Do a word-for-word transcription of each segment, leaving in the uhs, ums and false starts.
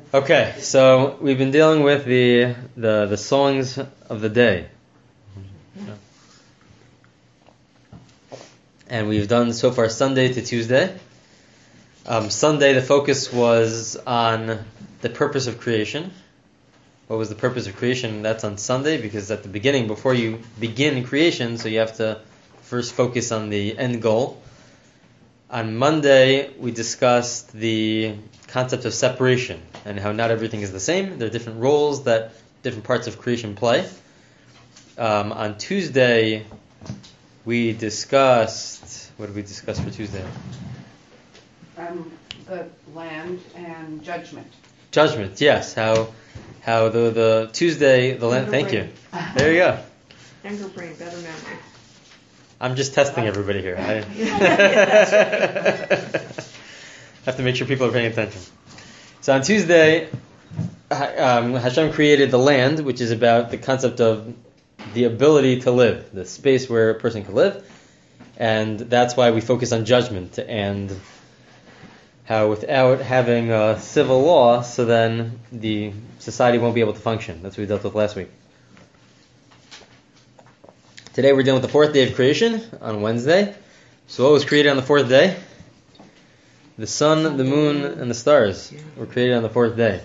Okay, so we've been dealing with the the, the songs of the day. And we've done so far Sunday to Tuesday. Um, Sunday, the focus was on the purpose of creation. What was the purpose of creation? That's on Sunday, because at the beginning, before you begin creation, so you have to first focus on the end goal. On Monday, we discussed the concept of separation and how not everything is the same. There are different roles that different parts of creation play. Um, on Tuesday, we discussed, what did we discuss for Tuesday? Um, the land and judgment. Judgment, yes. How how the the Tuesday, the land, thank you. There you go. Younger brain, better memory. I'm just testing everybody here. I have to make sure people are paying attention. So on Tuesday, um, Hashem created the land, which is about the concept of the ability to live, the space where a person can live, and that's why we focus on judgment and how without having a civil law, so then the society won't be able to function. That's what we dealt with last week. Today we're dealing with the fourth day of creation on Wednesday. So what was created on the fourth day? The sun, the moon, and the stars were created on the fourth day.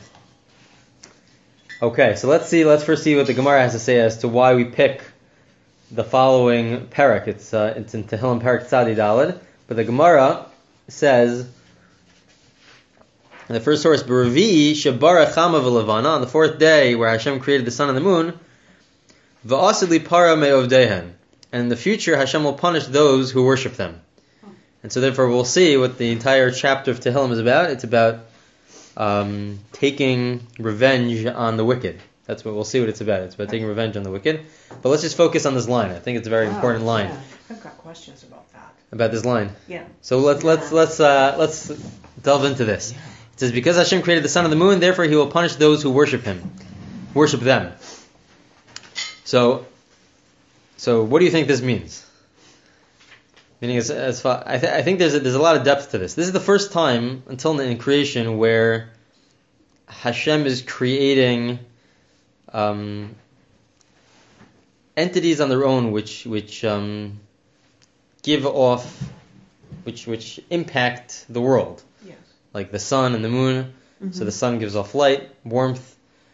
Okay, so let's see. Let's first see what the Gemara has to say as to why we pick the following parak. It's uh, it's in Tehillim Parak Tzadi Daled, but the Gemara says in the first source, B'Revi'i Shabara Chama V'Levana, on the fourth day where Hashem created the sun and the moon. V'asidli para me'ovdehen. And in the future, Hashem will punish those who worship them. And so therefore we'll see what the entire chapter of Tehillim is about. It's about um, taking revenge on the wicked. That's what we'll see what it's about. It's about taking revenge on the wicked. But let's just focus on this line. I think it's a very Oh, important line. yeah. I've got questions about that. About this line. Yeah. So let's let's let's uh, let's delve into this. Yeah. It says, because Hashem created the sun and the moon, therefore He will punish those who worship Him, worship them. So, so what do you think this means? Meaning, as, as far, I, th- I think there's a, there's a lot of depth to this. This is the first time until in creation where Hashem is creating um, entities on their own, which which um, give off, which which impact the world. Yes. Like the sun and the moon. Mm-hmm. So the sun gives off light, warmth.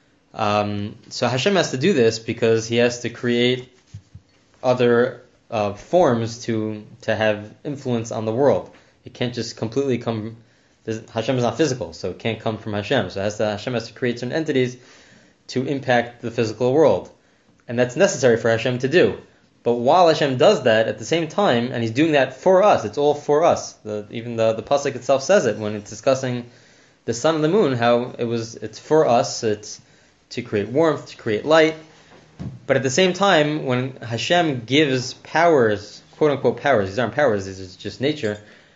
Um, so Hashem has to do this because He has to create other uh, forms to to have influence on the world. It can't just completely come. Hashem is not physical, so it can't come from Hashem. So it has to, Hashem has to create certain entities to impact the physical world, and that's necessary for Hashem to do. But while Hashem does that, at the same time, and He's doing that for us, it's all for us. The, even the the pasuk itself says it when it's discussing the sun and the moon, how it was. It's for us. It's to create warmth, to create light. But at the same time, when Hashem gives powers, quote unquote powers, these aren't powers, these are just nature,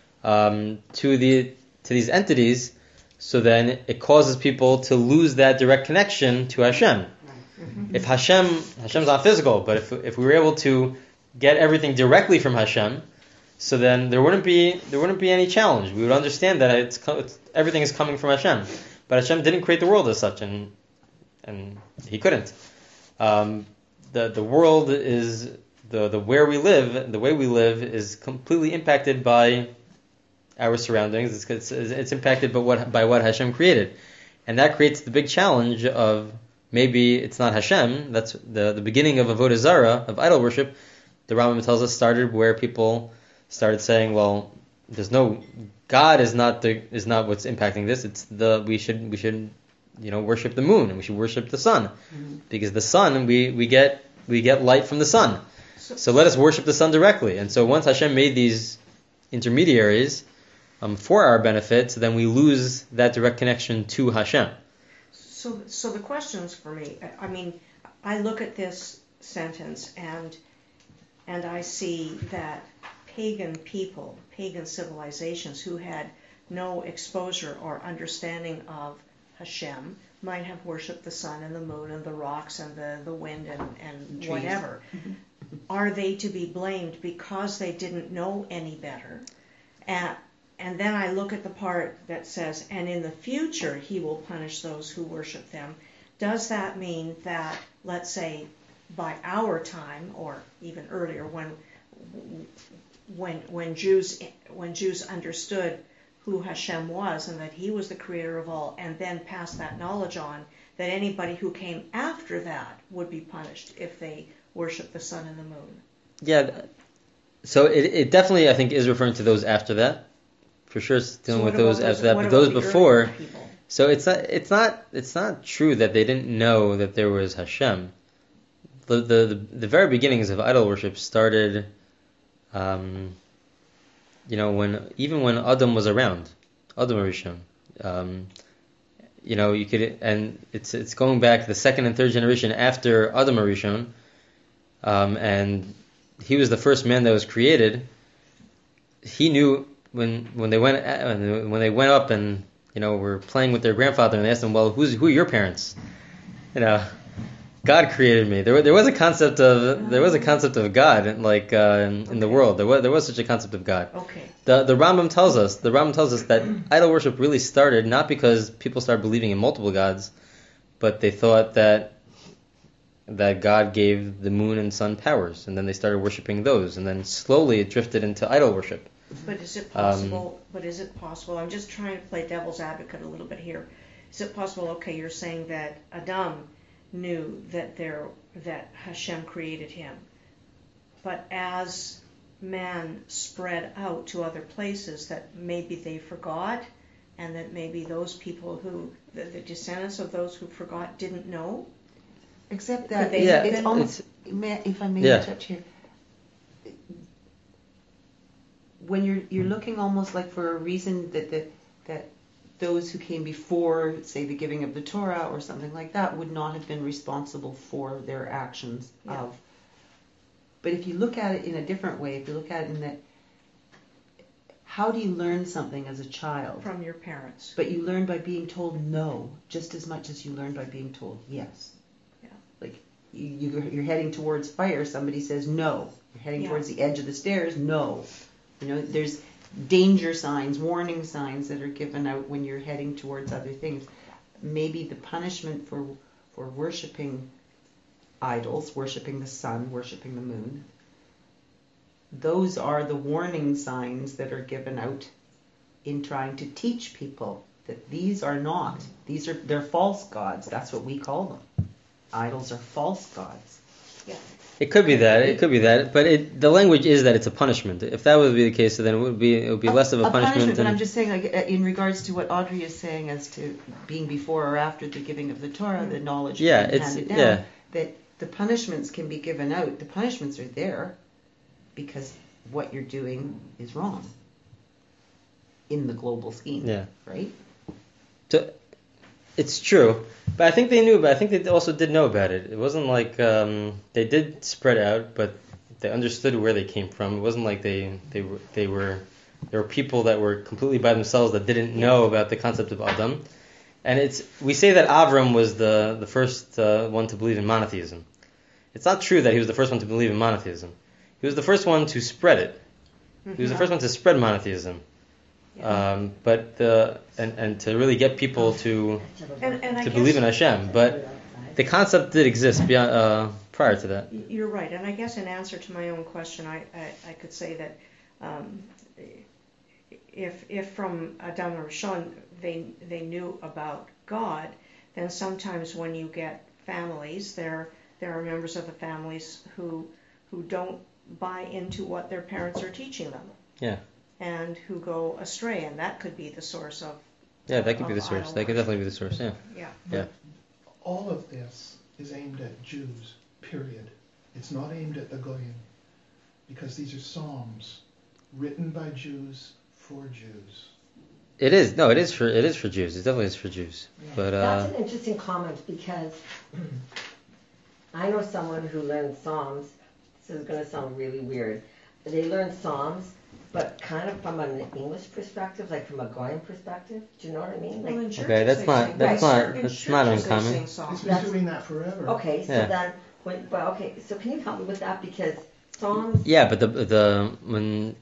um, to the to these entities, so then it causes people to lose that direct connection to Hashem. Mm-hmm. If Hashem, Hashem's not physical, but if if we were able to get everything directly from Hashem, so then there wouldn't be there wouldn't be any challenge. We would understand that it's, it's everything is coming from Hashem. But Hashem didn't create the world as such, and and He couldn't. Um, the the world is the the where we live, the way we live is completely impacted by our surroundings. It's it's, it's impacted by what by what Hashem created, and that creates the big challenge of maybe it's not Hashem. That's the the beginning of Avodah Zarah, of idol worship. The Rambam tells us started where people started saying, well, there's no God is not the is not what's impacting this. It's the we should we should. you know, worship the moon, and we should worship the sun, mm-hmm. because the sun, we, we get we get light from the sun. So, so let us worship the sun directly. And so once Hashem made these intermediaries um, for our benefit, so then we lose that direct connection to Hashem. So, so the questions for me, I mean, I look at this sentence and and I see that pagan people, pagan civilizations who had no exposure or understanding of Hashem might have worshipped the sun and the moon and the rocks and the, the wind and, and whatever. Mm-hmm. Are they to be blamed because they didn't know any better? And, and then I look at the part that says, and in the future he will punish those who worship them. Does that mean that, let's say, by our time, or even earlier, when when when Jews when Jews understood who Hashem was and that he was the creator of all, and then passed that knowledge on, that anybody who came after that would be punished if they worship the sun and the moon? Yeah, so it, it definitely, I think, is referring to those after that. For sure, it's dealing So with what about those those- after that, what but about those the before. earlier people? So it's not, it's not, it's not true that they didn't know that there was Hashem. The the the, the very beginnings of idol worship started, um, you know, when even when Adam was around, Adam Rishon. Um, you know, you could, and it's it's going back the second and third generation after Adam Rishon, um, and he was the first man that was created. He knew when when they went when they went up and, you know, were playing with their grandfather, and they asked him, well, who's who are your parents? You know, God created me. There, there was a concept of there was a concept of God, like uh, in, in the Okay. world. There was there was such a concept of God. Okay. The the Rambam tells us the Rambam tells us that idol worship really started not because people started believing in multiple gods, but they thought that that God gave the moon and sun powers, and then they started worshiping those, and then slowly it drifted into idol worship. But is it Um, possible? But is it possible? I'm just trying to play devil's advocate a little bit here. Is it possible? Okay, you're saying that Adam knew that there that Hashem created him, but as man spread out to other places, that maybe they forgot, and that maybe those people who the, the descendants of those who forgot didn't know. Except that Could they Yeah, it's been- almost, may- if I may Yeah. touch here, when you're you're looking almost like for a reason that the, that those who came before, say, the giving of the Torah or something like that, would not have been responsible for their actions Yeah. of. But if you look at it in a different way, if you look at it in that, how do you learn something as a child? From your parents. But you learn by being told no just as much as you learn by being told yes. Yeah. Like you, you, you're heading towards fire, somebody says no. You're heading Yeah. towards the edge of the stairs, no. You know, there's danger signs, warning signs that are given out when you're heading towards other things. Maybe the punishment for for worshiping idols, worshiping the sun, worshiping the moon, those are the warning signs that are given out in trying to teach people that these are not, these are, they're false gods. That's what we call them. Idols are false gods. Yeah. It could be that. It could be that. But it, the language is that it's a punishment. If that would be the case, then it would be it would be less of a, punishment. But than, I'm just saying, like, uh, in regards to what Audrey is saying as to being before or after the giving of the Torah, the knowledge Yeah, being it's- handed down, yeah. that the punishments can be given out. The punishments are there because what you're doing is wrong in the global scheme, Yeah. right? So, it's true, but I think they knew. But I think they also did know about it. It wasn't like um, they did spread out, but they understood where they came from. It wasn't like they they were they were there were people that were completely by themselves that didn't know about the concept of Adam. And it's we say that Avram was the the first uh, one to believe in monotheism. It's not true that he was the first one to believe in monotheism. He was the first one to spread it. He was the first one to spread monotheism. Um, but the and, and to really get people to And, and I to guess believe in Hashem. But the concept did exist beyond, uh, prior to that. you're right. And I guess in answer to my own question, I, I, I could say that um, if if from Adam Rishon they they knew about God, then sometimes when you get families, there there are members of the families who who don't buy into what their parents are teaching them. Yeah. And who go astray, and that could be the source of Yeah, that could be of the source. idol That could worship. definitely be the source. Yeah. Yeah. Yeah. All of this is aimed at Jews, period. It's not aimed at the Goyim, because these are psalms written by Jews for Jews. It is. No, it is for it is for Jews. It definitely is for Jews. But uh, That's an interesting comment because I know someone who learned Psalms. This is going to sound really weird. They learned Psalms, but kind of from an English perspective, like from a Goyim perspective. Do you know what I mean? Well, in Like, churches Okay, that's they not- sing- that's right, not- in that's not churches they uncommon. sing It's songs. been That's- doing that forever. okay, so Yeah. then, when, well, okay, so can you help me with that? Because Psalms, yeah, but the the when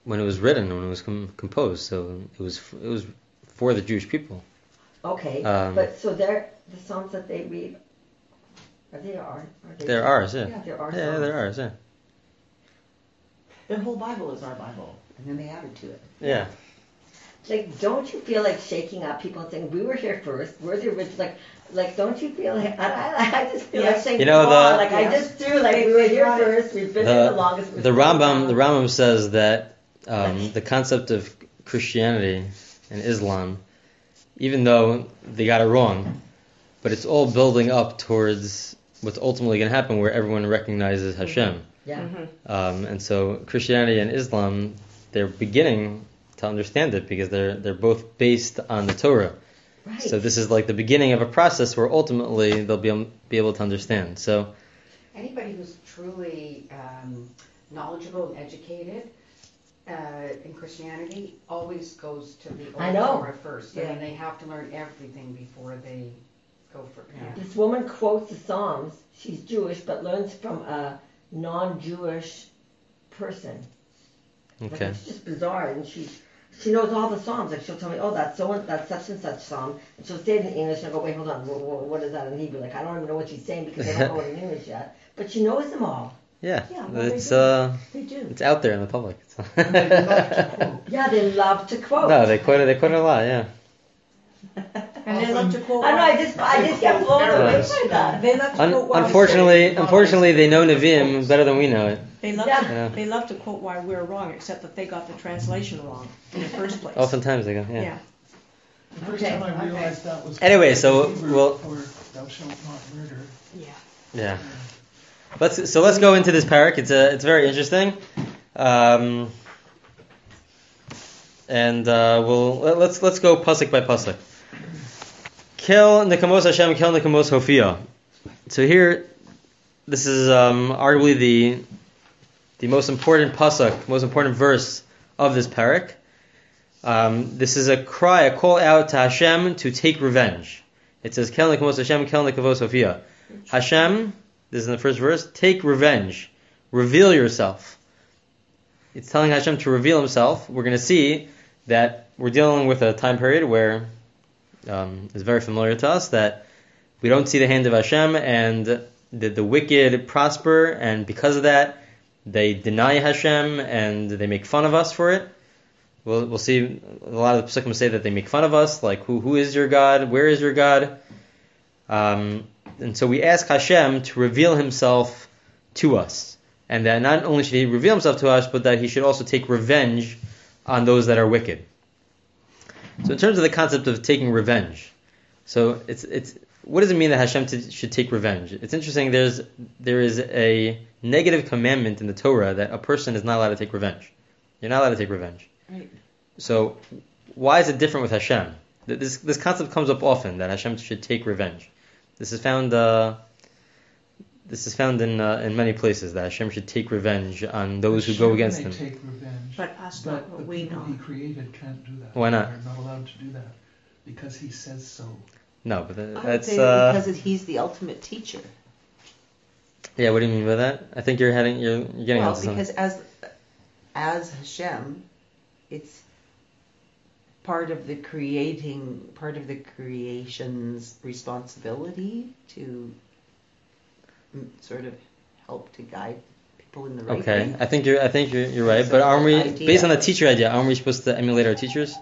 when it was written, when it was com- composed. So it was f- it was for the Jewish people. Okay, Um, but so they're the Psalms that they read. Are they are? Are they They're ours, yeah. Yeah. There are Yeah, Psalms. they're ours, yeah. Their whole Bible is our Bible, and then they added to it. Yeah. Like, don't you feel like shaking up people and saying, we were here first, we're the original, like, like, don't you feel like, I, I, I just feel like Yes. saying, You know, "Come the- on," like, I Yes. just do, like, They- we were they here brought it- first, we've been here the The, longest. we're the still Rambam around. the Rambam says that um, the concept of Christianity and Islam, even though they got it wrong, but it's all building up towards what's ultimately going to happen, where everyone recognizes Hashem. Yeah. Mhm. Um, and so Christianity and Islam, they're beginning to understand it because they're they're both based on the Torah. Right. So this is like the beginning of a process where ultimately they'll be able, be able to understand. So Anybody who's truly um, knowledgeable and educated uh, in Christianity always goes to the I Old know. Torah first. I Yeah. mean, they have to learn everything before they go for yeah. This woman quotes the Psalms, she's Jewish, but learns from a non-Jewish person. Like, okay. it's just bizarre, and she she knows all the Psalms. Like, she'll tell me, oh, that's so and that's such and such Psalm, and she'll say it in English, and I'll go, wait, hold on, what, what is that in Hebrew? Like, I don't even know what she's saying because I don't know it in English yet. But she knows them all. Yeah, Yeah, well, they it's do. uh, They do. it's out there in the public. And they love to quote. Yeah, they love to quote. no, they quote it. They quote it a lot. Yeah. And they love to quote. I know. I just I just get blown away Yes. by that. They love to Un- quote. while- unfortunately, unfortunately, they know Nevi'im better than we know it. They love Yeah. to. Yeah. They love to quote why we're wrong, except that they got the translation wrong in the first place. Oftentimes they go. Yeah. Yeah. The first Okay, time I okay. realized that was Anyway, so Hebrew we'll- for thou shalt not murder. Yeah. Yeah. Let's so let's go into this parak. It's a it's very interesting, um, and uh, we'll let, let's let's go pasuk by pasuk. Kel nekamos Hashem, kel nekamos Hofia. So here, this is um, arguably the the most important pasuk, most important verse of this parak. Um, this is a cry, a call out to Hashem to take revenge. It says kel nekamos Hashem, kel nekamos Hofia. Hashem. This is in the first verse. Take revenge. Reveal yourself. It's telling Hashem to reveal himself. We're going to see that we're dealing with a time period where um, it's very familiar to us that we don't see the hand of Hashem, and the, the wicked prosper, and because of that, they deny Hashem and they make fun of us for it. We'll, we'll see a lot of the psukim say that they make fun of us, like who who is your God? Where is your God? Um, And so we ask Hashem to reveal himself to us. And that not only should he reveal himself to us, but that he should also take revenge on those that are wicked. So in terms of the concept of taking revenge, so it's it's what does it mean that Hashem to, should take revenge? It's interesting, there's there is a negative commandment in the Torah that a person is not allowed to take revenge. You're not allowed to take revenge. Right. So why is it different with Hashem? This this concept comes up often, that Hashem should take revenge. This is found. Uh, this is found in uh, in many places that Hashem should take revenge on those who Hashem go against may him. take revenge, But us but not, the but we people know. he created can't do that. Why not? They're not allowed to do that because he says so. No, but that, I would that's say uh, because it, he's the ultimate teacher. yeah. What do you mean by that? I think you're heading. You're, you're getting Well, onto something. because as as Hashem, it's part of the creating, part of the creation's responsibility to mm, sort of help to guide people in the right Okay, way. I think you're. I think you're. You're right. So But aren't we, idea- based on the teacher idea, aren't we supposed to emulate our teachers?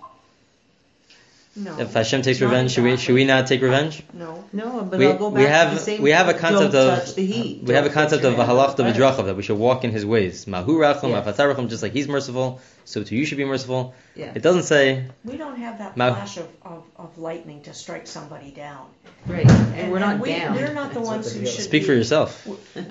No. If Hashem takes Not revenge, should we? exactly. Should we not take revenge? No. No, but We, I'll go back we to have the same. we have a concept don't of touch the heat. we have a Don't put concept your of hand on halach the fire. v'drachav, that we should walk in His ways. Mahu racham, Yes. afatar racham, just like He's merciful, so too you should be merciful. Yeah. It doesn't say We don't have that Ma- flash of, of, of lightning to strike somebody down. Right, and, we're not we, down. We're not the That's ones what who the deal should is. speak be, for yourself.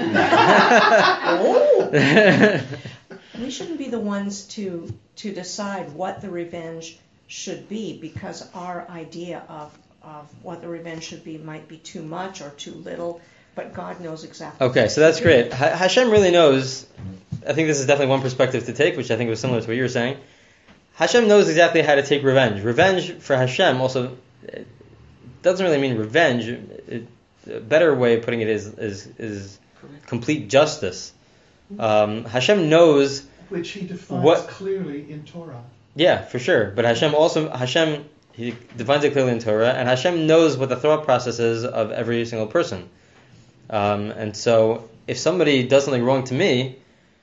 Oh. We shouldn't be the ones to to decide what the revenge should be, because our idea of of what the revenge should be might be too much or too little, but God knows exactly. Okay, so that's great. Ha- Hashem really knows. I think this is definitely one perspective to take, which I think was similar to what you were saying. Hashem knows exactly how to take revenge. Revenge for Hashem also it doesn't really mean revenge. It, a better way of putting it is is, is complete justice. Um, Hashem knows Which he defines What- clearly in Torah. Yeah, for sure. But Hashem also Hashem he defines it clearly in Torah, and Hashem knows what the thought process is of every single person. Um, and so, if somebody does something wrong to me,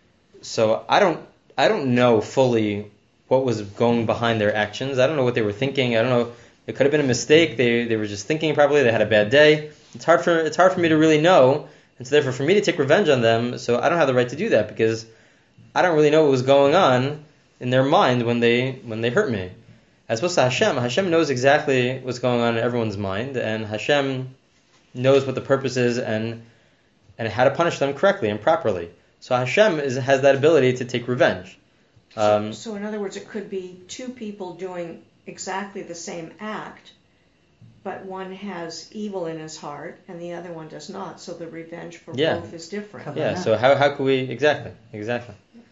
so I don't I don't know fully what was going behind their actions. I don't know what they were thinking. I don't know. It could have been a mistake. They they were just thinking properly. They had a bad day. It's hard for it's hard for me to really know, and so therefore for me to take revenge on them. So I don't have the right to do that because I don't really know what was going on in their mind when they when they hurt me. As opposed to Hashem, Hashem knows exactly what's going on in everyone's mind, and Hashem knows what the purpose is and and how to punish them correctly and properly. So Hashem is, has that ability to take revenge. Um, so, so in other words, it could be two people doing exactly the same act, but one has evil in his heart and the other one does not. So the revenge for Yeah. both is different. yeah. So how how could we exactly exactly?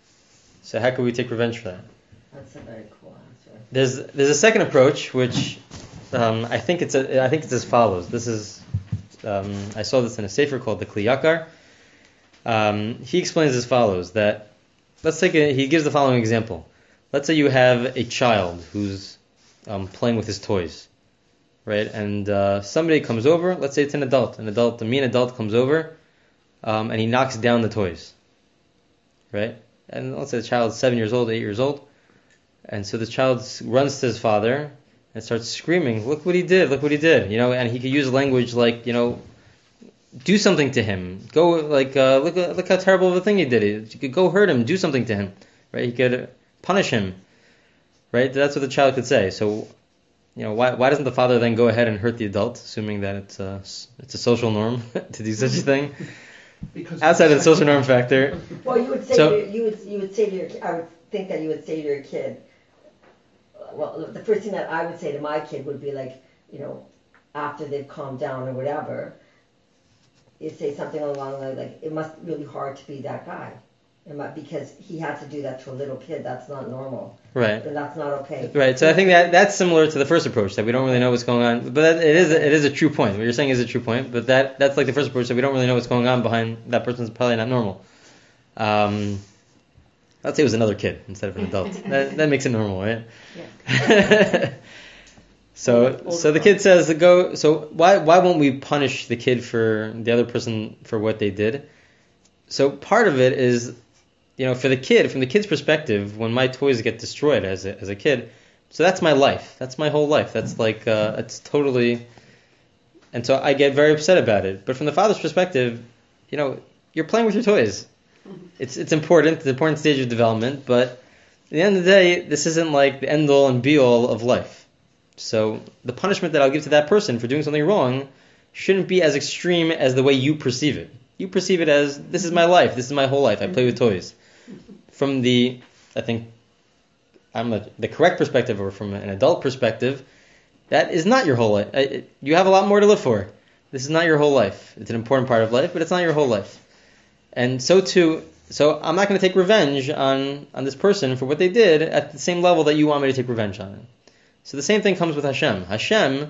So how could we take revenge for that? That's a very cool answer. There's there's a second approach which um, I think it's a, I think it's as follows. This is um, I saw this in a sefer called the Kli Yakar. Um, he explains as follows that let's take a, he gives the following example. Let's say you have a child who's um, playing with his toys, right? And uh, somebody comes over. Let's say it's an adult. An adult, a mean adult comes over, um, and he knocks down the toys, right? And let's say the child's seven years old, eight years old. And so the child runs to his father and starts screaming, "Look what he did! Look what he did!" You know, and he could use language like, you know, do something to him. Go like, uh, look, look how terrible of a thing he did. You could go hurt him. Do something to him, right? He could punish him, right? That's what the child could say. So, you know, why why doesn't the father then go ahead and hurt the adult, assuming that it's a it's a social norm to do such a thing? Because Outside of the social norm factor. Well, you would say So- to, you would you would say to your I would think that you would say to your kid. Well, the first thing that I would say to my kid would be like, you know, after they've calmed down or whatever, you say something along the lines like, "It must be really hard to be that guy, it might, because he had to do that to a little kid. That's not normal, Right. and that's not okay." Right, so I think that that's similar to the first approach, that we don't really know what's going on. But that, it is it is a true point. What you're saying is a true point. But that that's like the first approach, that we don't really know what's going on behind that person's probably not normal. Um, let's say it was another kid instead of an adult. that that makes it normal, right? Yeah. so so the kid says, "Go." So why why won't we punish the kid for the other person for what they did? So part of it is, you know, for the kid, from the kid's perspective, when my toys get destroyed as a, as a kid, so that's my life. That's my whole life. That's like, uh, it's totally, and so I get very upset about it. But from the father's perspective, you know, you're playing with your toys. It's it's important, it's an important stage of development, but at the end of the day, this isn't like the end all and be all of life. So the punishment that I'll give to that person for doing something wrong shouldn't be as extreme as the way you perceive it. You perceive it as, this is my life, this is my whole life, I play with toys. From the, I think, I'm a, the correct perspective, or from an adult perspective, that is not your whole life. I, you have a lot more to live for. This is not your whole life. It's an important part of life, but it's not your whole life. And so too, so I'm not going to take revenge on, on this person for what they did at the same level that you want me to take revenge on them. So the same thing comes with Hashem. Hashem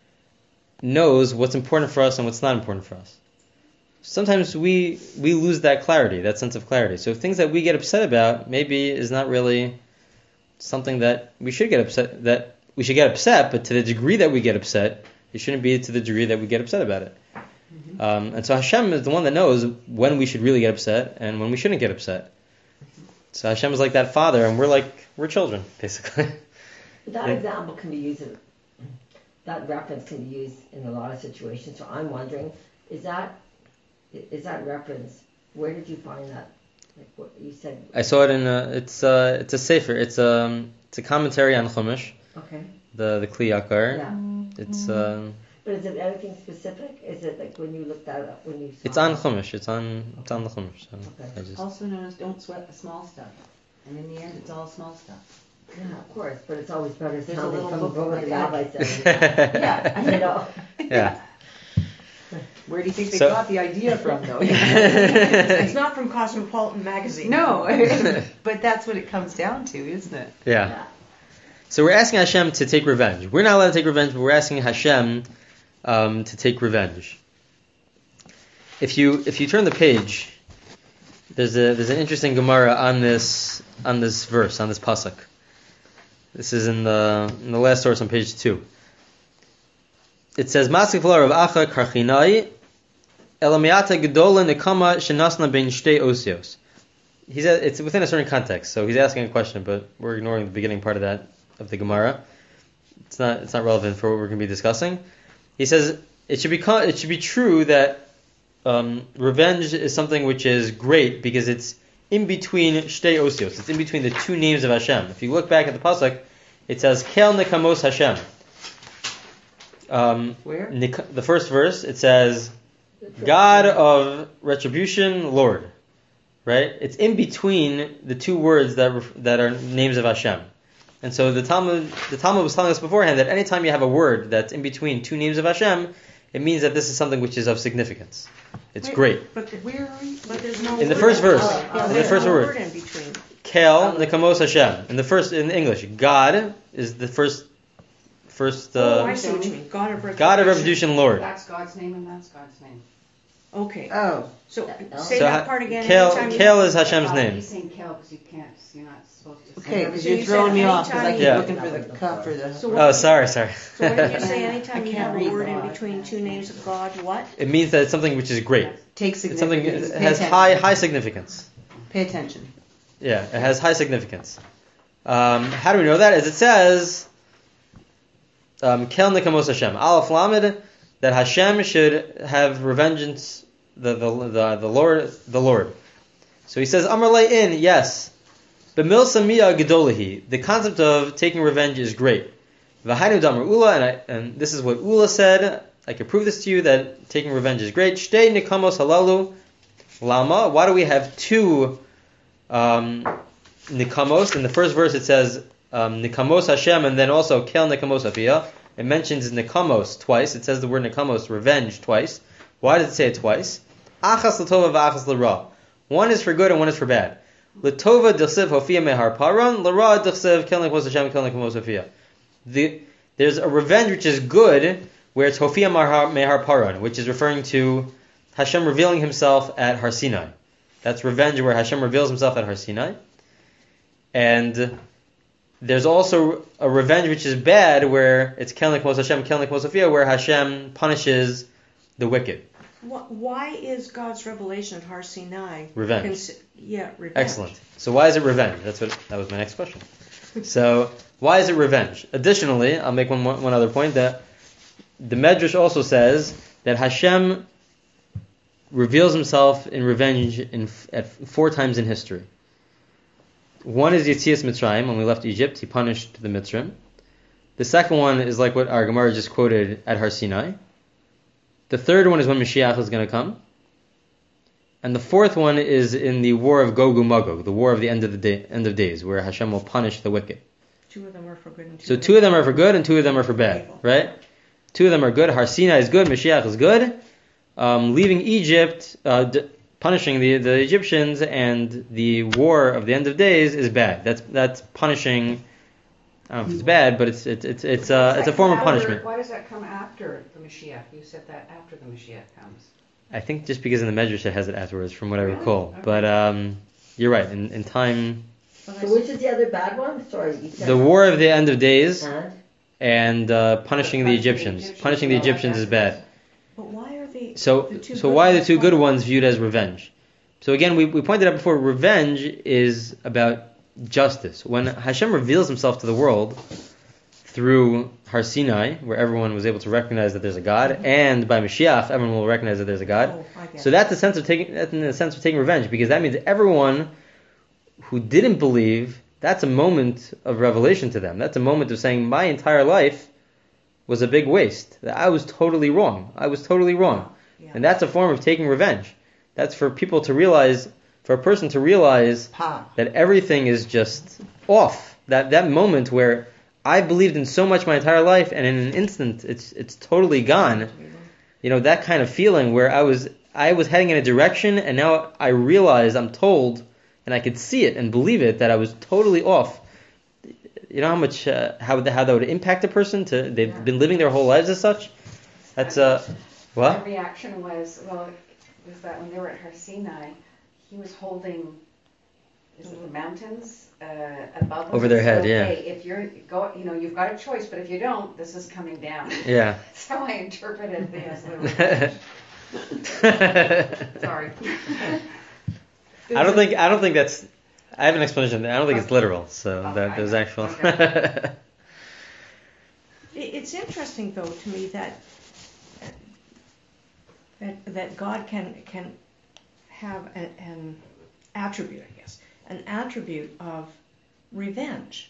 knows what's important for us and what's not important for us. Sometimes we we lose that clarity, that sense of clarity. So things that we get upset about maybe is not really something that we should get upset, that we should get upset, but to the degree that we get upset, it shouldn't be to the degree that we get upset about it. Mm-hmm. Um, and so Hashem is the one that knows when we should really get upset and when we shouldn't get upset. So Hashem is like that father, and we're like, we're children, basically. That example can be used, in, that reference can be used in a lot of situations. So I'm wondering, is that is that reference? Where did you find that? Like what you said. I saw it in a, it's a, it's a sefer. It's a it's a commentary on Chumash. Okay. The the Kli Yakar. Yeah. It's um. But is it anything specific? Is it like when you looked that up when you? Saw It's on it? Chumash. It's on it's on the Chumash. So Okay. I just, Also known as don't sweat the small stuff. And in the end, it's all small stuff. Yeah, of course. But it's always better There's a sounding little from book what like the that. rabbi said. Yeah. You know. yeah. Where do you think they So- got the idea from, though? It's not from Cosmopolitan magazine. No, but that's what it comes down to, isn't it? Yeah. Yeah. So we're asking Hashem to take revenge. We're not allowed to take revenge, but we're asking Hashem um, to take revenge. If you if you turn the page there's a there's an interesting Gemara on this on this verse, on this pasuk. This is in the in the last source on page two. It says, "Masik v'la Rav Acha karchinai elamiata gedola nekama shenasna ben shtei osios." He said it's within a certain context, so he's asking a question, but we're ignoring the beginning part of that of the Gemara. It's not it's not relevant for what we're going to be discussing. He says it should be it should be true that um, revenge is something which is great because it's in between shtei osios. It's in between the two names of Hashem. If you look back at the pasuk, it says Kel nekamos Hashem. Um, Where? Nik- the first verse, it says, God of retribution, Lord. Right? It's in between the two words that ref- that are names of Hashem. And so the Talmud, the Talmud was telling us beforehand that anytime you have a word that's in between two names of Hashem, it means that this is something which is of significance. It's Wait, great. But Where are you? but there's no In the word first in- verse. Yeah, In the there's first no word. word in between. Kel nekamos Hashem. In the first, in English, God is the first, first. Uh, Oh, I see what you mean. God of retribution. God of retribution, Lord. That's God's name and that's God's name. Okay. Oh, So No. say So that ha- part again. Kel, anytime you- Kel is Hashem's Uh, name. He's saying Kel because you can't, you're not supposed to say okay, it. because So you're you throwing said me off because I keep Yeah. looking for the cup or the. So Oh, sorry, sorry. So what did you say? Anytime I you can't have a read word in God. between two names of God, what? It means that it's something which is great. Take It's something significance. it Pay has attention. high high significance. Pay attention. Yeah, it has high significance. Um, how do we know that? As it says, um, Kel nekamos Hashem. Aleph Lamed, that Hashem should have revengeance, the the the, the Lord the Lord. So he says, Amar in, yes. B'milsa miya gedolahi. The concept of taking revenge is great. V'hainu damar Ula, and, I, and this is what Ula said. I can prove this to you that taking revenge is great. Shtei nikamos halalu. Lama. Why do we have two um, nikamos? In the first verse it says um, nikamos Hashem, and then also kel nikamos afiyah. It mentions nikamos twice. It says the word nikamos, revenge, twice. Why does it say it twice? Achas l'tova v'achas l'ra. One is for good and one is for bad. L'tova d'chsev hofiyah mehar paran, l'ra d'chsev kel nikamos Hashem, kel nikamos afiyah. The There's a revenge which is good, where it's hofiyah mehar, mehar paran, which is referring to Hashem revealing himself at Har Sinai. That's revenge where Hashem reveals himself at Har Sinai. And there's also a revenge which is bad where it's Kel Nikmos Hashem, Kel Nikmos Afiyah, where Hashem punishes the wicked. Wh- Why is God's revelation at Har Sinai? Revenge. consi- yeah, revenge. Excellent. So why is it revenge? That's what that was my next question. So why is it revenge? Additionally, I'll make one more, one other point, that the Medrash also says that Hashem reveals himself in revenge in at four times in history. One is Yetzias Mitzrayim, when we left Egypt, he punished the Mitzrim. The second one is like what our Gemara just quoted at Har Sinai. The third one is when Mashiach is going to come. And the fourth one is in the war of Gog and Magog, the war of the end of the day, end of days, where Hashem will punish the wicked. Two of them are for good and two So of two of them are for good and two of them are for bad, right? Two of them are good. Har Sinai is good, Mashiach is good. Um, leaving Egypt, uh, d- punishing the, the Egyptians, and the war of the end of days is bad. That's that's punishing. I don't know if it's bad, but it's it's it's it's, uh, it's a form of punishment. Why does that come after the Mashiach? You said that after the Mashiach comes. I think just because in the Medrash it has it afterwards, from what I Really? recall. Okay. But um, you're right. In, in time, So which is the other bad one? Sorry, you said. the war of the end of days And? and uh, punishing the Punishing the Egyptians. Egyptians. Punishing the Oh, Egyptians is bad. But why are they? So, the two so good why are the ones two good called- ones viewed as revenge? So again, we, we pointed out before, revenge is about justice. When Hashem reveals himself to the world through Har Sinai, where everyone was able to recognize that there's a God, and by Mashiach, everyone will recognize that there's a God. Oh, I get So it. that's a sense of taking, that's in a sense of taking revenge, because that means everyone who didn't believe, that's a moment of revelation to them. That's a moment of saying, my entire life was a big waste. That I was totally wrong. I was totally wrong. Yeah. And that's a form of taking revenge. That's for people to realize, for a person to realize Pa. that everything is just off. That that moment where I believed in so much my entire life, and in an instant it's it's totally gone. You know, that kind of feeling where I was I was heading in a direction, and now I realize, I'm told, and I could see it and believe it, that I was totally off. You know how much uh, how how that would impact a person? To they've Yeah. been living their whole lives as such. That's uh My what? reaction was, well, was that when they were at Har Sinai, he was holding, is it the mountains uh, above them? Over their head, So, yeah. Hey, if you're go, you know, you've got a choice, but if you don't, this is coming down. Yeah. That's how I interpreted the as the revenge. Sorry. I don't think I don't think that's. I have an explanation. I don't think it's literal. So Oh, that I there's know. actual. Okay. It- It's interesting, though, to me that that, that God can can have an, an attribute, I guess, an attribute of revenge.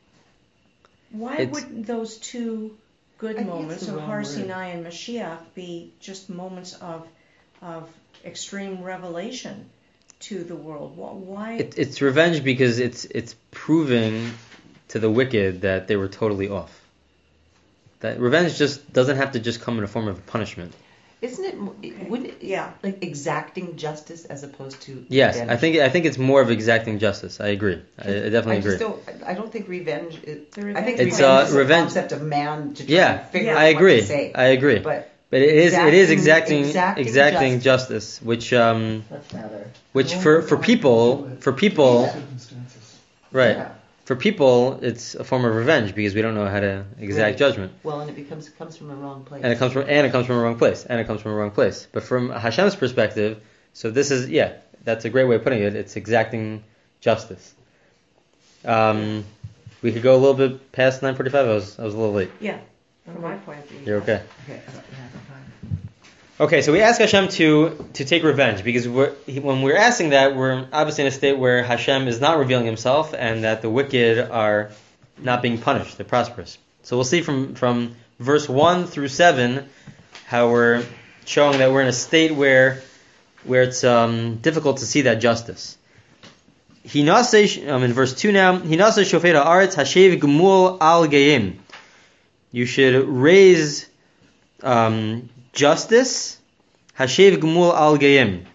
Why It's- wouldn't those two good I think it's moments the of wrong Har word. Sinai and Mashiach be just moments of of extreme revelation to the world? Wh- Why? It, it's revenge because it's it's proving to the wicked that they were totally off. That revenge just doesn't have to just come in a form of punishment. Isn't it? mo- Okay. Wouldn't it, Yeah. like exacting justice as opposed to Yes, revenge? I think I think it's more of exacting justice. I agree. I, I definitely I agree. just don't. I don't think revenge. Is, The I revenge think It's, revenge uh, is a revenge- concept of man to try Yeah, and figure Yeah. out I what agree. to say. I agree. But But it is it is exacting Exacting- exacting, exacting justice, which um That's better. which No for one for can people do it for in people all circumstances. right Yeah. for people it's a form of revenge because we don't know how to exact Right. judgment. Well, and it becomes comes from the wrong place. And it comes from and it comes from a wrong place. And it comes from a wrong place. But from Hashem's perspective, so this is yeah, that's a great way of putting it. It's exacting justice. Um, we could go a little bit past nine forty-five. I was I was a little late. Yeah, from my point of view. You're okay. Okay. I don't- yeah, I'm fine. Okay, so we ask Hashem to to take revenge because we're, he, when we're asking that, we're obviously in a state where Hashem is not revealing Himself and that the wicked are not being punished; they're prosperous. So we'll see from from verse one through seven how we're showing that we're in a state where where it's um, difficult to see that justice. Hinase, um, in verse two now, Hinase shofet haaretz hashev gemul al geim. You should raise um, justice, hashev gemul al geim,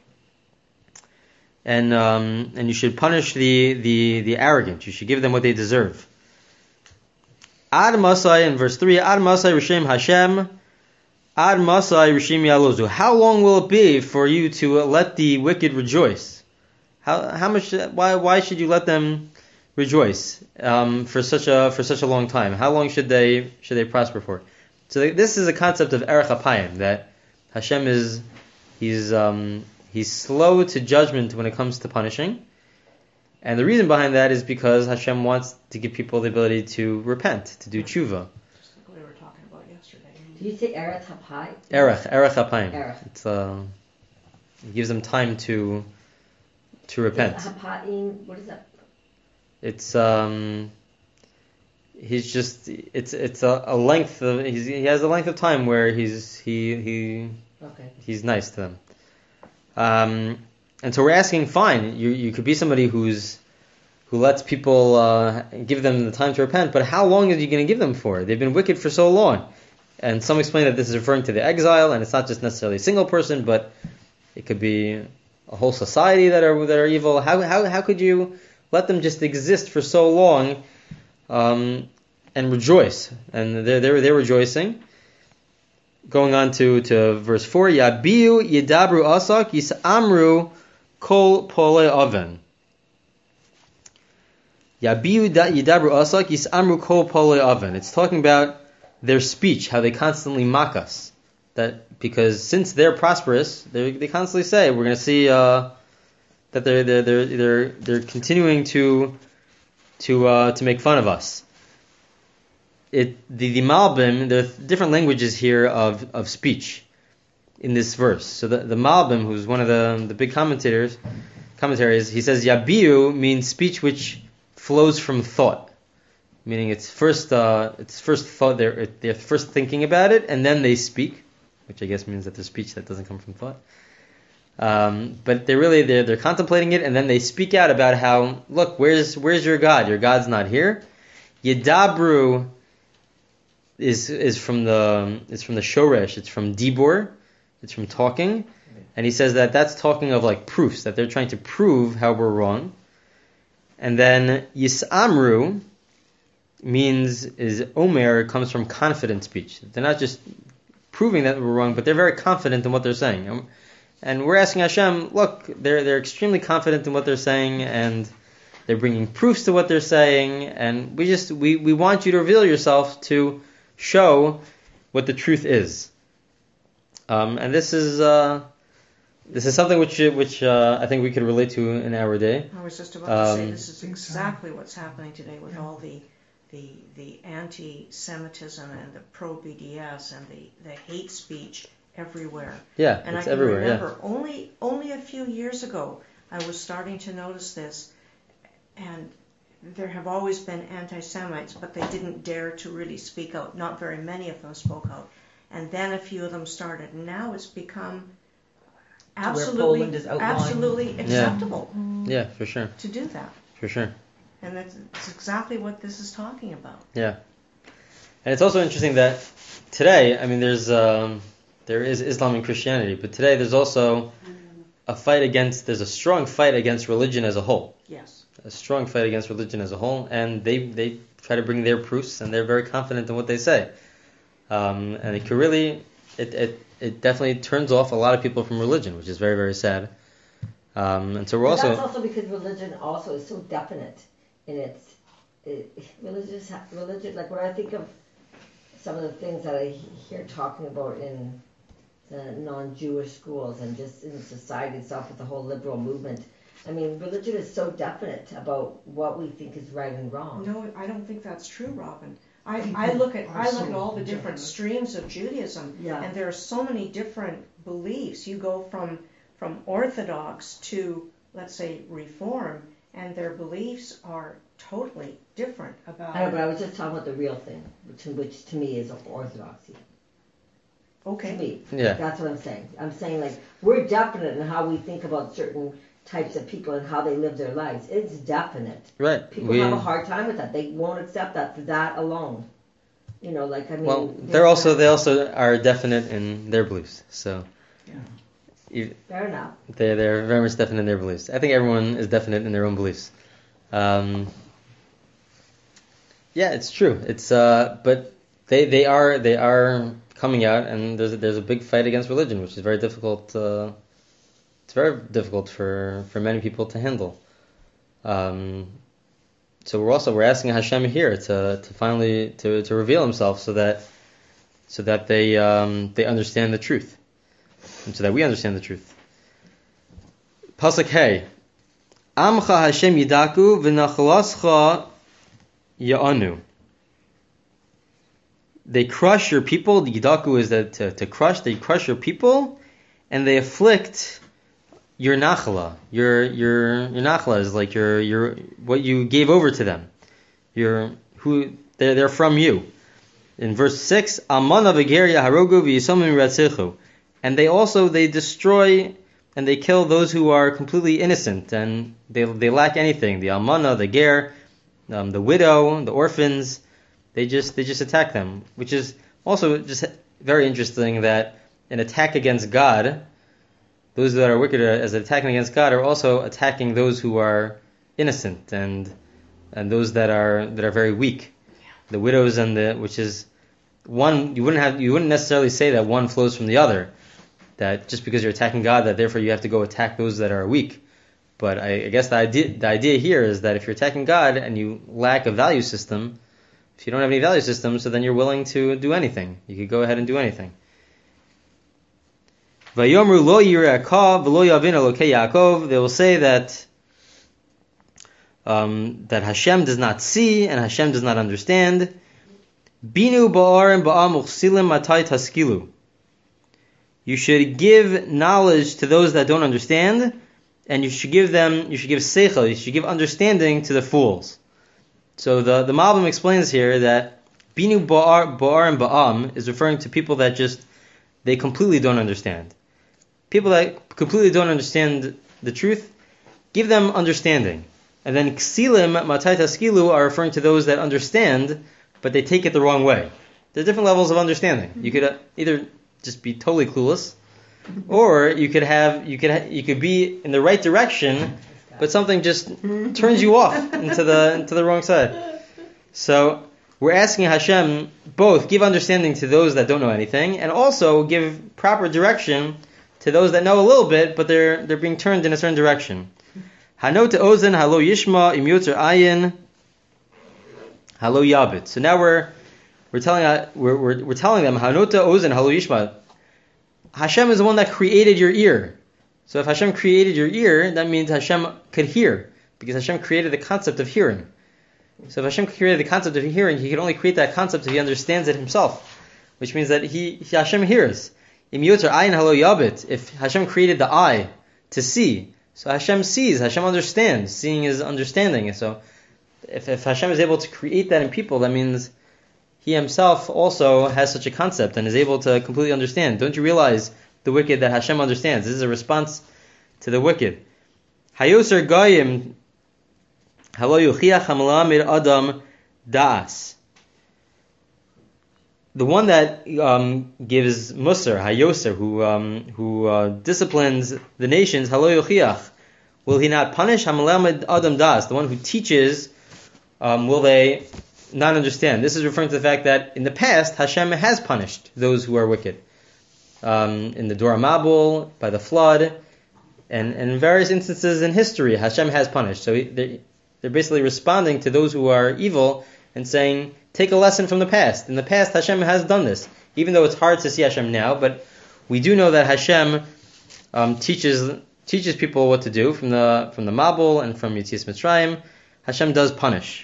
and um, and you should punish the, the the arrogant. You should give them what they deserve. Ad masai in verse three, Ad masai rishem Hashem. Ad masai rishim yalozu. How long will it be for you to let the wicked rejoice? How how much? Why why should you let them rejoice um, for such a for such a long time? How long should they should they prosper for? So this is a concept of erech apayim, that Hashem is he's um, he's slow to judgment when it comes to punishing, and the reason behind that is because Hashem wants to give people the ability to repent, to do tshuva. Just like we were talking about yesterday. Do you say Eretz Hapai? Erech, erech apayim. Erech. It's uh, it gives them time to to repent. Hapaim, what is that? It's um, he's just it's it's a, a length of he's, he has a length of time where he's he he Okay. he's nice to them. Um, and so we're asking, fine, you you could be somebody who's who lets people uh, give them the time to repent, but how long are you going to give them for? They've been wicked for so long. And some explain that this is referring to the exile, and it's not just necessarily a single person, but it could be a whole society that are that are evil. How how how could you let them just exist for so long um, and rejoice? And they're they're they're rejoicing. Going on to, to verse four, Yabiu Yidabru Asak Yisamru Kol Pole Oven. Yabiu Yidabru Asak Yisamru Kol Pole Oven. It's talking about their speech, how they constantly mock us. That because since they're prosperous, they they constantly say we're going to see uh, that they're they're they're they're they're continuing to to uh, to make fun of us. It the, the Malbim, there are different languages here of, of speech in this verse. So the, the Malbim, who's one of the the big commentators commentaries, he says Yabiu means speech which flows from thought, meaning it's first uh, it's first thought they're they're first thinking about it and then they speak, which I guess means that there's speech that doesn't come from thought. Um, but they're really they're they're contemplating it and then they speak out about how, look, where's where's your God? Your God's not here. Yidabru is is from the is from the shoresh. It's from dibur. It's from talking, and he says that that's talking of like proofs, that they're trying to prove how we're wrong. And then yisamru means is omer, comes from confident speech. They're not just proving that we're wrong, but they're very confident in what they're saying. And we're asking Hashem, look, they're they're extremely confident in what they're saying, and they're bringing proofs to what they're saying, and we just we, we want you to reveal yourself to show what the truth is. Um, and this is uh, this is something which which uh, I think we could relate to in our day. I was just about Um, to say this is exactly what's happening today with all the the the anti-Semitism and the pro-B D S and the, the hate speech everywhere. Yeah, And I it's can everywhere. remember only only a few years ago I was starting to notice this, and there have always been anti-Semites, but they didn't dare to really speak out. Not very many of them spoke out. And then a few of them started. And now it's become absolutely, Poland is outlawing. absolutely acceptable Yeah. yeah, for sure, to do that. for sure. And that's, that's exactly what this is talking about. Yeah, and it's also interesting that today, I mean, there's um, there is Islam and Christianity, but today there's also a fight against. There's a strong fight against religion as a whole. Yes. A strong fight against religion as a whole, and they they try to bring their proofs, and they're very confident in what they say. Um, and it could really, it, it it definitely turns off a lot of people from religion, which is very, very sad. Um, and so we're But also... that's also because religion also is so definite in its... It, religious, religion, like when I think of some of the things that I hear talking about in the non-Jewish schools and just in society itself with the whole liberal movement, I mean, religion is so definite about what we think is right and wrong. No, I don't think that's true, Robin. I, People I look at are I look so at all the different definite. streams of Judaism, Yeah. and there are so many different beliefs. You go from from Orthodox to, let's say, Reform, and their beliefs are totally different about. I know, but I was just talking about the real thing, which, which to me is orthodoxy. Okay. To me, Yeah. that's what I'm saying. I'm saying like we're definite in how we think about certain types of people and how they live their lives. It's definite. Right. People We, have a hard time with that. They won't accept that for that alone. You know, like I mean. well, there's they're also that- they also are definite in their beliefs. So you- Fair enough. they they're very much definite in their beliefs. I think everyone is definite in their own beliefs. Um, yeah, it's true. It's uh, but they they are they are coming out, and there's a, there's a big fight against religion, which is very difficult. Uh, it's very difficult for, for many people to handle. Um, so we're also we're asking Hashem here to, to finally to, to reveal Himself, so that so that they um, they understand the truth, and so that we understand the truth. Pasuk Hey, Amcha Hashem Yidaku v'nachalascha Ya'anu. They crush your people. The Yidaku is that to, to crush. They crush your people, and they afflict your nachala. Your your your nachala is like your your what you gave over to them. Your who they're they're from you. In verse six, Amana v'geria harogu v'yisomim ratzichu, and they also they destroy and they kill those who are completely innocent and they they lack anything. The almana, the ger, um, the widow, the orphans, they just they just attack them, which is also just very interesting that an attack against God, those that are wicked as attacking against God are also attacking those who are innocent and and those that are that are very weak. The widows and the which is one you wouldn't have you wouldn't necessarily say that one flows from the other. That just because you're attacking God, that therefore you have to go attack those that are weak. But I, I guess the idea the idea here is that if you're attacking God and you lack a value system, if you don't have any value system, so then you're willing to do anything. You could go ahead and do anything. Vayomru lo yireh v'lo yavin Elokei Yaakov. They will say that um, that Hashem does not see and Hashem does not understand. Binu ba'arim ba'am uchsilim matai taskilu. You should give knowledge to those that don't understand, and you should give them, you should give seichel, you should give understanding to the fools. So the the Malbim explains here that binu ba'ar ba'ar and ba'am is referring to people that just they completely don't understand. People that completely don't understand the truth, give them understanding. And then ksilim matai taskilu are referring to those that understand, but they take it the wrong way. There are different levels of understanding. You could uh, either just be totally clueless, or you could have you could ha- you could be in the right direction, but something just turns you off into the into the wrong side. So we're asking Hashem both give understanding to those that don't know anything, and also give proper direction to those that know a little bit, but they're they're being turned in a certain direction. Hanot ozen halo yishma im yotzer ayin halo yabit. So now we're we're telling uh, we're, we're we're telling them Hanot ozen halo yishma. Hashem is the one that created your ear. So if Hashem created your ear, that means Hashem could hear, because Hashem created the concept of hearing. So if Hashem created the concept of hearing, He could only create that concept if He understands it Himself, which means that He, he Hashem hears. Im yoter ayin halo yabit. If Hashem created the eye to see, so Hashem sees, Hashem understands. Seeing is understanding. So if, if Hashem is able to create that in people, that means He Himself also has such a concept and is able to completely understand. Don't you realize the wicked that Hashem understands? This is a response to the wicked. Hayoser goyim halo yuchiach hamalamid adam das. The one that um, gives Musar, Hayoser, who um, who uh, disciplines the nations, Halo Yochiach, will he not punish? Hamalamed Adam Das, the one who teaches, um, will they not understand? This is referring to the fact that in the past, Hashem has punished those who are wicked. Um, in the Dor Mabul, by the flood, and, and in various instances in history, Hashem has punished. So they're, they're basically responding to those who are evil and saying, take a lesson from the past. In the past, Hashem has done this. Even though it's hard to see Hashem now, but we do know that Hashem um, teaches teaches people what to do from the from the Mabul and from Yetzias Mitzrayim. Hashem does punish.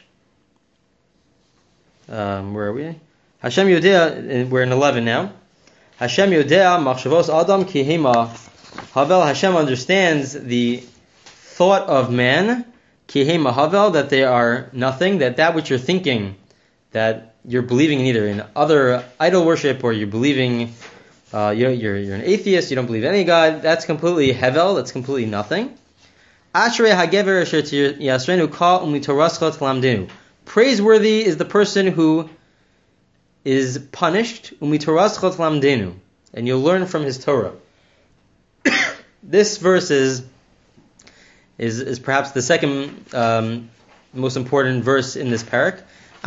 Um, where are we? Hashem Yodea, we're in eleven now. Hashem Yodea machshavos Adam ki hema havel. Hashem understands the thought of man ki hema havel, that they are nothing, that that which you're thinking, that you're believing in either in other idol worship or you're believing, uh, you're, you're you're an atheist, you don't believe in any God, that's completely hevel, that's completely nothing. Ashrei hagever asher yasrenu ka umitoraschot lamdenu. Praiseworthy is the person who is punished, umitoraschot lamdenu, and you'll learn from his Torah. This verse is, is, is perhaps the second um, most important verse in this parak.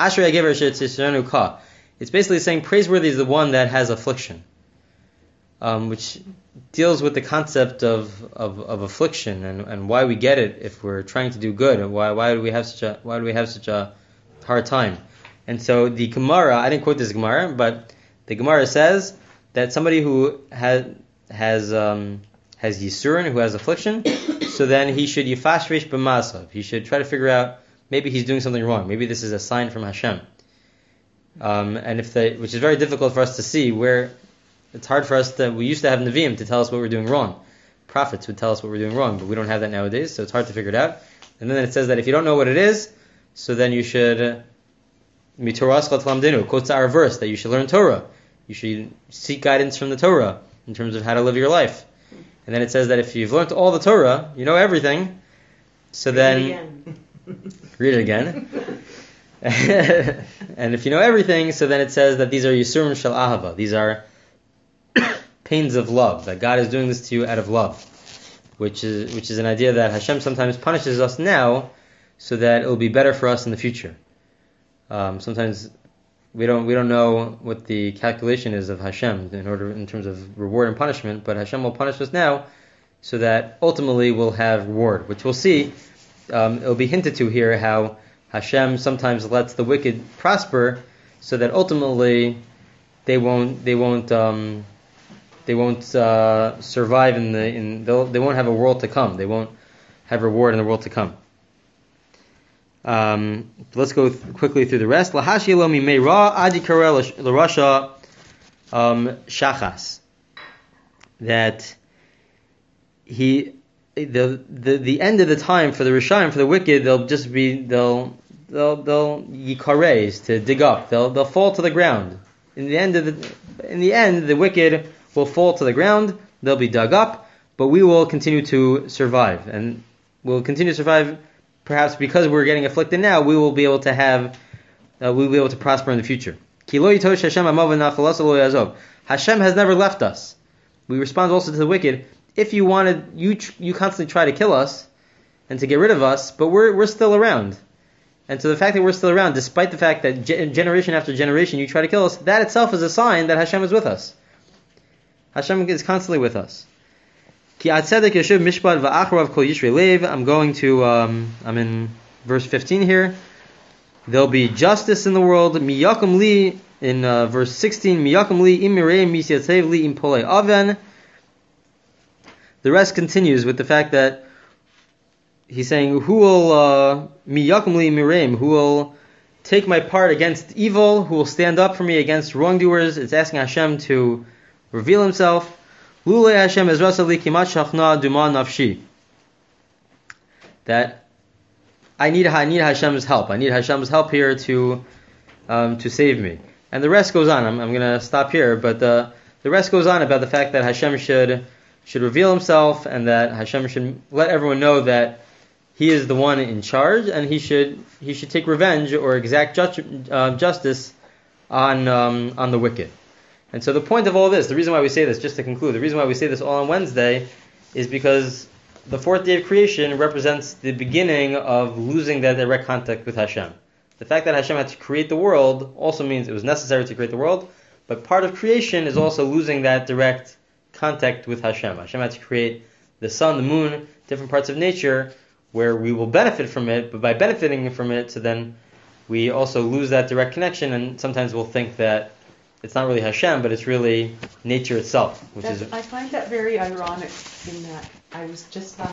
It's basically saying praiseworthy is the one that has affliction, um, which deals with the concept of, of, of affliction and, and why we get it if we're trying to do good, and why why do we have such a why do we have such a hard time. And so the Gemara, I didn't quote this Gemara, but the Gemara says that somebody who has has um, has yisurin, who has affliction, so then he should yifashresh b'masav. He should try to figure out, maybe he's doing something wrong. Maybe this is a sign from Hashem. Um, and if they, which is very difficult for us to see, where it's hard for us to, we used to have Nevi'im to tell us what we're doing wrong. Prophets would tell us what we're doing wrong, but we don't have that nowadays, so it's hard to figure it out. And then it says that if you don't know what it is, so then you should, Mitoraschot lamdenu, quotes our verse, that you should learn Torah. You should seek guidance from the Torah in terms of how to live your life. And then it says that if you've learned all the Torah, you know everything, so then... Read it again. And if you know everything, so then it says that these are Yisurim Shel Ahava. These are pains of love, that God is doing this to you out of love. Which is which is an idea that Hashem sometimes punishes us now so that it will be better for us in the future. Um, sometimes we don't we don't know what the calculation is of Hashem in order in terms of reward and punishment, but Hashem will punish us now so that ultimately we'll have reward, which we'll see. Um, it'll be hinted to here how Hashem sometimes lets the wicked prosper, so that ultimately they won't they won't um, they won't uh, survive in the in they'll, they won't have a world to come. They won't have reward in the world to come. Um, let's go th- quickly through the rest. Lahashi elomi meira adi karel l'rasha shachas. That he. The, the the end of the time for the Rishayim, for the wicked, they'll just be they'll they'll they'll yikares, to dig up. They'll they'll fall to the ground. In the end of the in the end, the wicked will fall to the ground. They'll be dug up, but we will continue to survive, and we'll continue to survive. Perhaps because we're getting afflicted now, we will be able to have uh, we will be able to prosper in the future. Hashem has never left us. We respond also to the wicked. If you wanted, you you constantly try to kill us and to get rid of us, but we're we're still around. And so the fact that we're still around, despite the fact that ge- generation after generation you try to kill us, that itself is a sign that Hashem is with us. Hashem is constantly with us. Ki atzedek yeshiv mishpat va'acharav kol yishrei lev. I'm going to, um, I'm in verse fifteen here. There'll be justice in the world. Miyakum li, in uh, verse sixteen, Miyakum li im mirei misyatev li im polei aven. The rest continues with the fact that he's saying, who will, uh, Miyakum li mireim, who will take my part against evil, who will stand up for me against wrongdoers. It's asking Hashem to reveal himself. Lulei Hashem ezrasa li kimat shachna duma nafshi. That I need I need Hashem's help. I need Hashem's help here to um, to save me. And the rest goes on. I'm, I'm going to stop here, but the the rest goes on about the fact that Hashem should should reveal himself, and that Hashem should let everyone know that he is the one in charge, and he should he should take revenge or exact ju- uh, justice on um, on the wicked. And so the point of all this, the reason why we say this, just to conclude, the reason why we say this all on Wednesday is because the fourth day of creation represents the beginning of losing that direct contact with Hashem. The fact that Hashem had to create the world also means it was necessary to create the world, but part of creation is also losing that direct contact with Hashem. Hashem had to create the sun, the moon, different parts of nature where we will benefit from it, but by benefiting from it, so then we also lose that direct connection, and sometimes we'll think that it's not really Hashem, but it's really nature itself, which That's, is... I find that very ironic in that I was just